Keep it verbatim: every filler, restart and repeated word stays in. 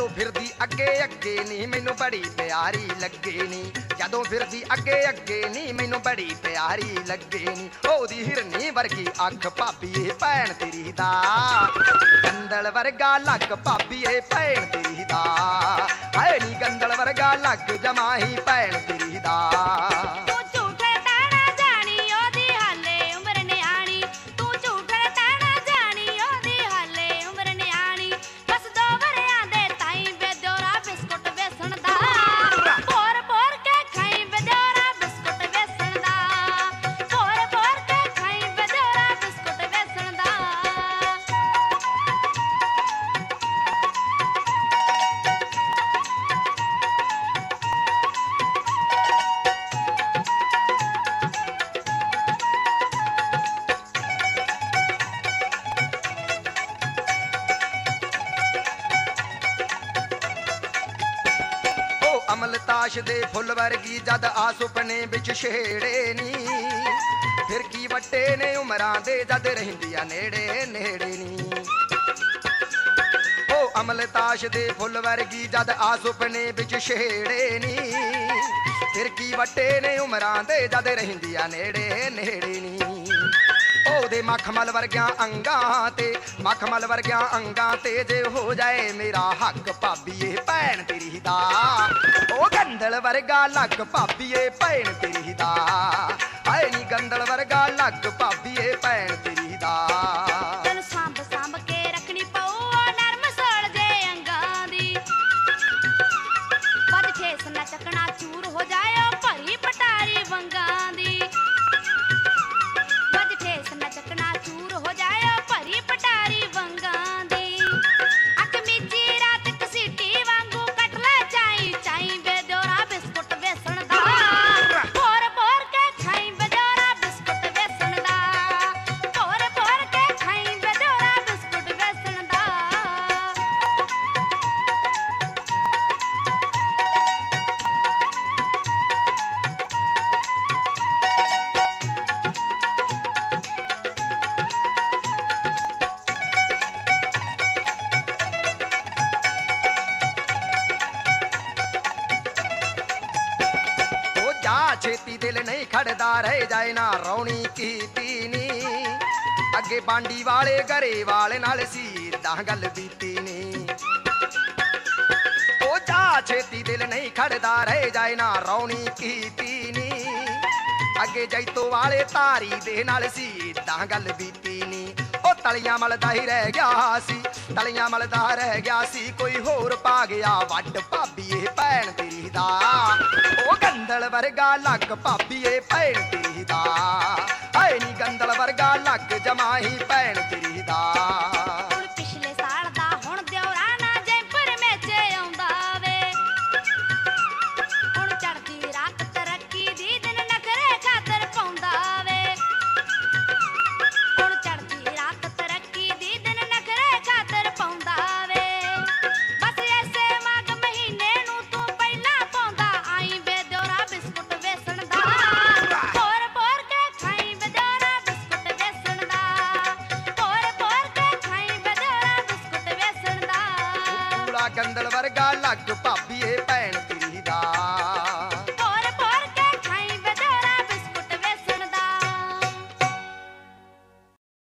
ਜਦੋਂ ਫਿਰਦੀ ਅੱਗੇ ਅੱਗੇ ਨੀ ਮੈਨੂੰ ਬੜੀ ਪਿਆਰੀ ਲੱਗੇ ਨੀ ਜਦੋਂ ਫਿਰਦੀ ਅੱਗੇ ਅੱਗੇ ਨੀ ਮੈਨੂੰ ਬੜੀ ਪਿਆਰੀ ਲੱਗੇ ਨੀ ਉਹਦੀ ਹਿਰਨੀ ਵਰਗੀ ਅੱਖ ਭਾਬੀਏ ਭੈਣ ਤੇਰੀ ਦਾ ਗੰਦਲ ਵਰਗਾ ਲੱਗ ਭਾਬੀਏ ਭੈਣ ਤੇਰੀ ਦਾ ਹਾਏ ਨੀ ਗੰਦਲ ਵਰਗਾ ਲੱਗ ਜਮਾਹੀ ਭੈਣ ਤੇਰੀ ਦਾ ਅਮਲਤਾਸ਼ ਦੇ ਫੁੱਲ ਵਰਗੀ ਜਦ ਆ ਸੁਪਨੇ ਵਿੱਚ ਛੇੜੇ ਨੀ ਫਿਰ ਕੀ ਵੱਟੇ ਨੇ ਉਮਰਾਂ ਦੇ ਜਦ ਰਹਿੰਦੀਆਂ ਨੇੜੇ ਨੇੜੇ ਨੀ ਉਹ ਅਮਲਤਾਸ਼ ਦੇ ਫੁੱਲ ਵਰਗੀ ਜਦ ਆ ਸੁਪਨੇ ਵਿੱਚ ਛੇੜੇ ਨੀ ਫਿਰ ਕੀ ਵੱਟੇ ਨੇ ਉਮਰਾਂ ਦੇ ਜਦ ਰਹਿੰਦੀਆਂ ਨੇੜੇ ਨੇੜੇ ਨੀ ਉਹਦੇ ਮਖਮਲ ਵਰਗਿਆਂ ਅੰਗਾਂ ਤੇ ਮਖਮਲ ਵਰਗਿਆਂ ਅੰਗਾਂ ਤੇ ਜੇ ਹੋ ਜਾਏ ਮੇਰਾ ਹੱਕ ਭਾਬੀਏ ਭੈਣ ਤੇਰੀ ਦਾ ਉਹ ਗੰਦਲ ਵਰਗਾ ਲੱਗ ਭਾਬੀਏ ਭੈਣ ਤੇਰੀ ਦਾ ਹਾਏ ਨੀ ਗੰਦਲ ਵਰਗਾ ਲੱਗ ਭਾਬੀਏ ਭੈਣ ਤੇਰੀ ਦਾ ਤੈਨੂੰ ਸਾਂਭ ਸਾਂਭ ਕੇ ਰੱਖਣੀ ਪਊ ਨਰਮ ਸੋਲ ਜੇ ਅੰਗਾਂ ਦੀ ਵੱਜ ਠੇਸ ਨਾ ਚੱਕਣਾ ਚੂਰ ਹੋ ਜਾਏ ਭਰੀ ਪਟਾਰੀ ਵੰਗਾਂ ਦੀ ਵੱਜ ਠੇਸ ਨਾ ਚੱਕਣਾ ਚੂਰ ਹੋ ਜਾਏ ਭਰੀ ਪਟਾਰੀ ਵੰਗਾਂ ਦੀ ਅੱਖ ਮੀਚੀ ਰਾਤ ਕਸੀਟੀ ਵਾਂਗੂ ਕੱਟ ਲੈ ਚਾਈ ਚਾਈ ਬੇਦੋਰਾ ਬਿਸਕੁਟ ਵੇਸਣ ਦਾ ਭੋਰ ਭੋਰ ਕੇ ਖਾਈ ਬੇਦੋਰਾ ਬਿਸਕੁਟ ਵੇਸਣ ਦਾ ਭੋਰ ਭੋਰ ਕੇ ਖਾਈ ਬੇਦੋਰਾ ਬਿਸਕੁਟ ਵੇਸਣ ਦਾ ਛੇਤੀ ਦਿਲ ਨਹੀਂ ਖੜਦਾ ਰਹਿ ਜਾਏ ਨਾ ਰੌਣੀ ਕੀਤੀ ਨੀ ਅੱਗੇ ਬਾਂਡੀ ਵਾਲੇ ਘਰੇ ਵਾਲੇ ਨਾਲ ਸੀ ਤਾਂ ਗੱਲ ਬੀਤੀ ਨੀ ਉਹ ਜਾ ਛੇਤੀ ਦਿਲ ਨਹੀਂ ਖੜਦਾ ਰਹਿ ਜਾਏ ਨਾ ਰੌਣੀ ਕੀਤੀ ਨੀ ਅੱਗੇ ਜੈਤੋ ਵਾਲੇ ਧਾਰੀ ਦੇ ਨਾਲ ਸੀ ਤਾਂ ਗੱਲ ਬੀਤੀ ਨੀ ਉਹ ਤਲੀਆਂ ਮਲਦਾ ਹੀ ਰਹਿ ਗਿਆ ਸੀ ਤਲੀਆਂ ਮਲਦਾ ਰਹਿ ਗਿਆ ਸੀ ਕੋਈ ਹੋਰ ਪਾ ਗਿਆ ਵੱਡ ਭਾਬੀਏ ਭੈਣ ਤੇਰੀ ਦਾ ਉਹ ਗੰਦਲ ਵਰਗਾ ਲੱਗ ਭਾਬੀਏ ਭੈਣ ਤੇਰੀ ਦਾ ਹਾਏ ਨੀ ਗੰਦਲ ਵਰਗਾ ਲੱਗ ਜਮਾਹੀ ਭੈਣ ਤੇਰੀ ਦਾ ਹੁਣ ਪਿਛਲੇ ਸਾਲ ਦਾ ਹੁਣ ਦਿਉਰਾ ਨਾ ਜੈਪੁਰ ਮੇਚੇ ਆਉਂਦਾ ਵੇ ਹੁਣ ਚੜਦੀ ਰਾਤ ਤਰੱਕੀ ਦੀ ਦਿਨ ਨਖਰੇ ਖਾਤਰ ਪਾਉਂਦਾ ਵੇ ਹੁਣ ਚੜਦੀ ਰਾਤ ਤਰੱਕੀ ਦੀ ਦਿਨ ਨਖਰੇ ਖਾਤਰ ਪਾਉਂਦਾ ਵੇ ਬਸ ਐਸੇ ਮਾਘ ਮਹੀਨੇ ਨੂੰ ਤੂੰ ਪਹਿਲਾਂ ਪਾਉਂਦਾ ਆਈ ਬੇਦੋਰਾ ਬਿਸਕੁਟ ਵੇਸਣ ਦਾ ਭੋਰ ਭੋਰ ਕੇ ਖਾਈ ਬੇਦੋਰਾ ਬਿਸਕੁਟ ਵੇਸਣ ਦਾ ਭੋਰ ਭੋਰ ਕੇ ਖਾਈ ਬੇਦੋਰਾ ਬਿਸਕੁਟ ਵੇਸਣ ਦਾ ਪੂਰਾ ਗੰਦਲ ਵਰਗਾ ਲੱਗ ਭਾਬੀਏ